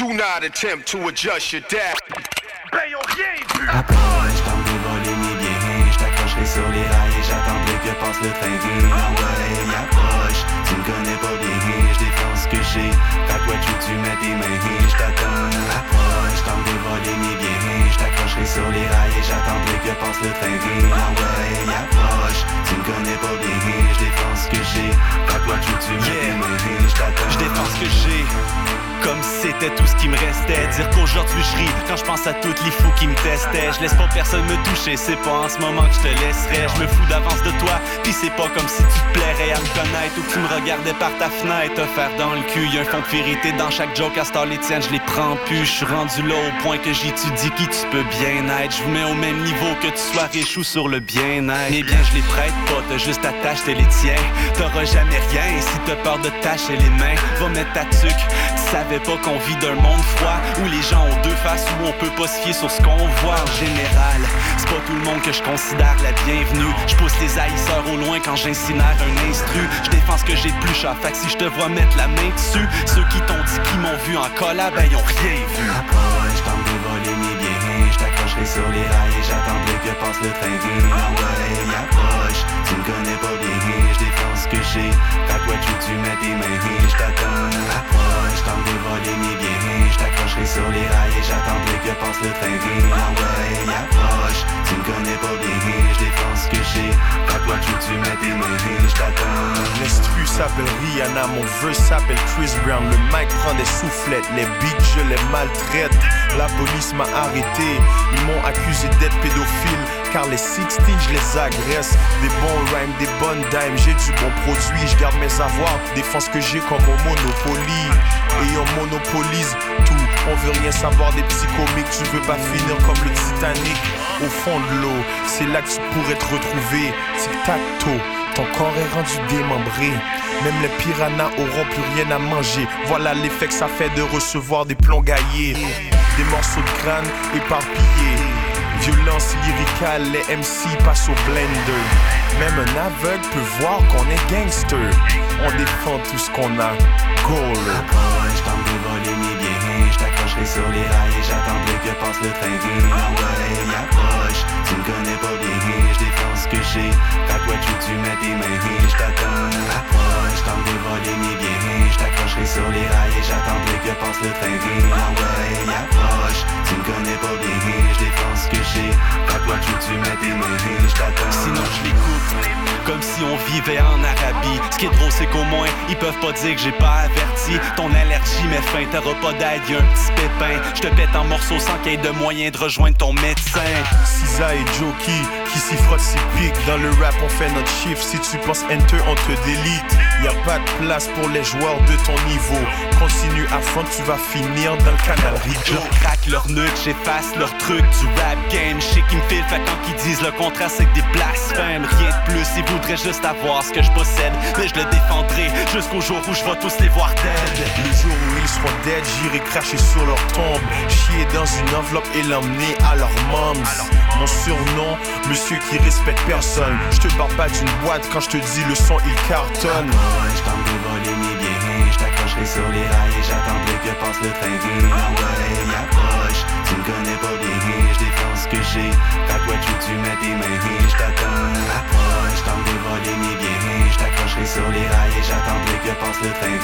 Do not attempt to adjust your dad. Ben y'ont rien vu. Approche, tente de voler mes biens. J't'accrocherai sur les rails et j'attendrai que passe le train. Ouais, approche, tu me connais pas bien. J'défends ce que j'ai. Fait quoi tu mets tes mains. J't'attends. Approche, tente de voler mes biens. J't'accrocherai sur les rails et j'attendrai que passe le train. Ouais, approche, tu me connais pas bien. J'défends ce que j'ai. Fait quoi tu mets tes mains. J't'attends. J'défends ce que j'ai. Comme si c'était tout ce qui me restait. Dire qu'aujourd'hui je ris quand je pense à toutes les fous qui me testaient. Je laisse pas personne me toucher, c'est pas en ce moment que je te laisserai. Je me fous d'avance de toi, pis c'est pas comme si tu te plairais à me connaître ou que tu me regardais par ta fenêtre. Te faire dans le cul, y'a un fond de vérité dans chaque joke. À ce temps les tiennes, je les prends plus. Je suis rendu là au point que j'étudie qui tu peux bien être. Je vous mets au même niveau que tu sois riche ou sur le bien-être. Eh bien je les prête pas, t'as juste à t'acheter les tiens. T'auras jamais rien si t'as peur de tâcher les mains. Va mettre ta tuque, tu savais pas qu'on vit d'un monde froid où les gens ont deux faces, où on peut pas se fier sur ce qu'on voit en général. C'est pas tout le monde que je considère la bienvenue. Je pousse les haïsseurs au loin quand j'incinère un instru. Je défends ce que j'ai de plus cher, fait que si je te vois mettre la main dessus, ceux qui t'ont dit qu'ils m'ont vu en collab, ben ils ont rien vu. Approche, tente de voler mes biens. J't'accrocherai sur les rails et j'attendrai que passe le train. Ouais, approche, tu me connais pas bien. J'défends ce que j'ai. Fait quoi tu mets tes mains. J't'attends. Approche, tente de voler mes biens. J't'accrocherai sur les rails et j'attendrai que passe le train. Ouais, approche, tu me connais pas bien. J'défends ce que j'ai. Fait quoi tu mets tes mains. J't'attends. L'instru s'appelle Rihanna, mon verse s'appelle Chris Brown. Le mic prend des soufflettes, les beats je les maltraite. La police m'a arrêté, ils m'ont accusé d'être pédophile. Car les 16 je les agresse. Des bons rhymes, des bonnes dimes, j'ai du bon produit. Je garde mes savoirs, défends ce que j'ai comme au Monopoly. Et on monopolise tout, on veut rien savoir des psychomiques. Tu veux pas finir comme le Titanic au fond de l'eau, c'est là que tu pourrais te retrouver. Tic-tac-toe, ton corps est rendu démembré. Même les piranhas auront plus rien à manger. Voilà l'effet que ça fait de recevoir des plombs gaillés. Des morceaux de crâne éparpillés. Violence lyricale, les MC passent au blender. Même un aveugle peut voir qu'on est gangster. On défend tout ce qu'on a. Goal. Approche, tente de voler mes biens. J't'accrocherai sur les rails et j'attendrai que passe le train. Ouais, approche, tu me connais pas bien. J'défends ce que j'ai. Fait quoi tu mets tes mains. J't'attends. Approche, tente de voler mes biens. J't'accrocherai sur les rails et j'attendrai que passe le train. Ouais, approche, tu me connais pas bien. J'défends ce que j'ai. Fait quoi tu mets tes mains. J't'attends. Sinon je les coupe, comme si on vivait en Arabie. Ce qui est drôle c'est qu'au moins ils peuvent pas dire que j'ai pas averti. Ton allergie met fin, t'auras pas d'aide, y'a un petit pépin. Je te pète en morceaux sans qu'il y ait de moyen de rejoindre ton médecin. Cisa et Jokey qui s'y frottent s'y piquent. Dans le rap on fait notre chiffre. Si tu penses enter on te délite. Y'a pas de place pour les joueurs de ton niveau. Continue à fond, tu vas finir dans le canal Rideau. Je craque leur nuque, j'efface leur truc du rap game. Je sais qu'ils me filent, fait quand ils disent le contraire c'est que des blasphèmes. Rien de plus, ils voudraient juste avoir ce que je possède. Mais je le défendrai jusqu'au jour où je vais tous les voir dead. Le jour où ils seront dead, j'irai cracher sur leur tombe. Chier dans une enveloppe et l'emmener à leur moms. Mon surnom, monsieur qui respecte personne. Je te barre pas d'une boîte quand je te dis le son il cartonne. Approche, tente de voler mes biens. J't'accrocherai sur les rails et j'attendrai que passe le train. Ouais, approche, tu me connais pas bien. J'défends ce que j'ai. Fait quoi tu mets tes mains. J't'attends. Approche, tente de voler mes biens. J't'accrocherai sur les rails et j'attendrai que passe le train.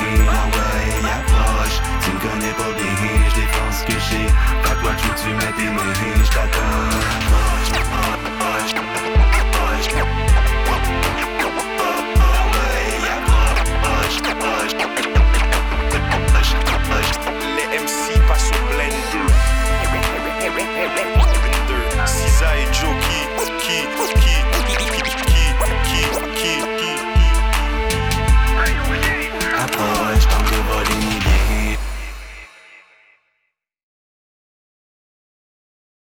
Ouais, approche, tu me connais pas bien. J'défends ce que j'ai. Fait quoi tu mets tes mains.